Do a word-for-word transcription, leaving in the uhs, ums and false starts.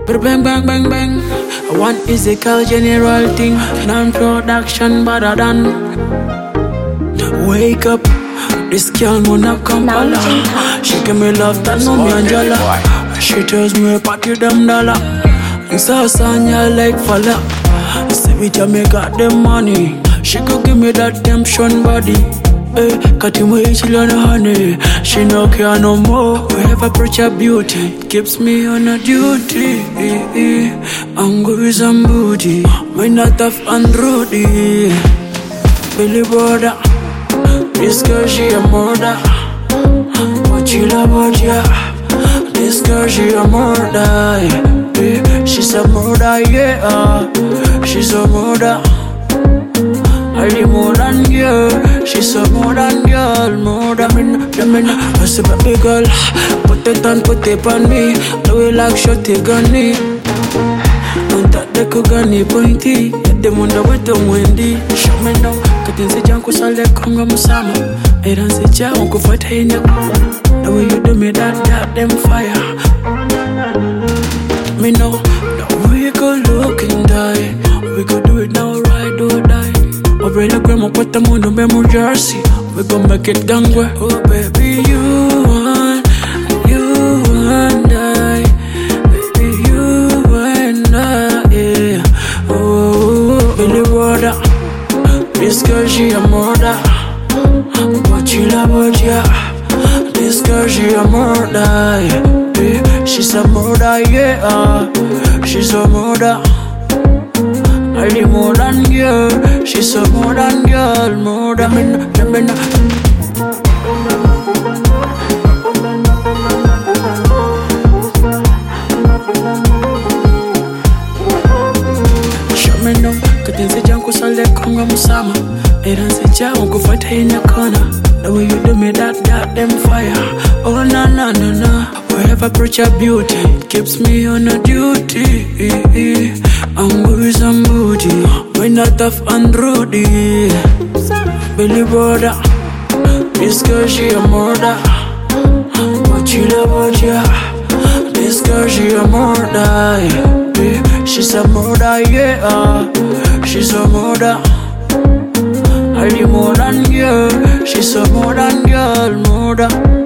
But bang bang bang bang. One is a call general thing, non-production better than. Wake up, this girl wanna come holla. She give me love that no me Angela. She tells me party them dollar. And so Sanya like fella. Say we Jamaica them money. She could give me that temptation body. Hey, cut him way chill on honey. She no care no more. Whoever preach her beauty keeps me on a duty. I'm good with some booty. Me not tough and rudy. Billy brother, this girl she a murder. What she love about ya? This girl she a murder. Yeah. She's a murder, yeah. She's a murder. I need more than girl. She's a more than girl. More than me, than me. I say baby girl, put it on, put it on me. Do it like shot it gunny. Don't that the kugani pointy. Get them on the way to Wendy. Show me now. Katin se janko sale konga musama. Eran se cha onko fight in ya. The way you do me that, that them fire. Me know that we could look and die. We could do it now, right or die. Over the grandma put them on the memory jersey. We gon' make it dangwe. Oh baby, you and you and I. Baby, you and I, yeah. Oh, Billy brother, this girl she a murder. What she love about ya? This girl she a murder, yeah. She's a murder, yeah. She's a murder. I need more than girl. She's a more than girl. More than me, than me. Show me now. Katin se janko sale konga musama. Eran se cha onko fight in your corner. The way you do me that, that them fire. Oh na na na na. Wherever preach her beauty keeps me on a duty. I'm good with some booty. We not tough and rudy. Billy brother, this girl she a murder. What she love about ya? This girl she a murder. Yeah. She's a murder, yeah. She's a murder. I need more than girl. She's a more than girl, murder.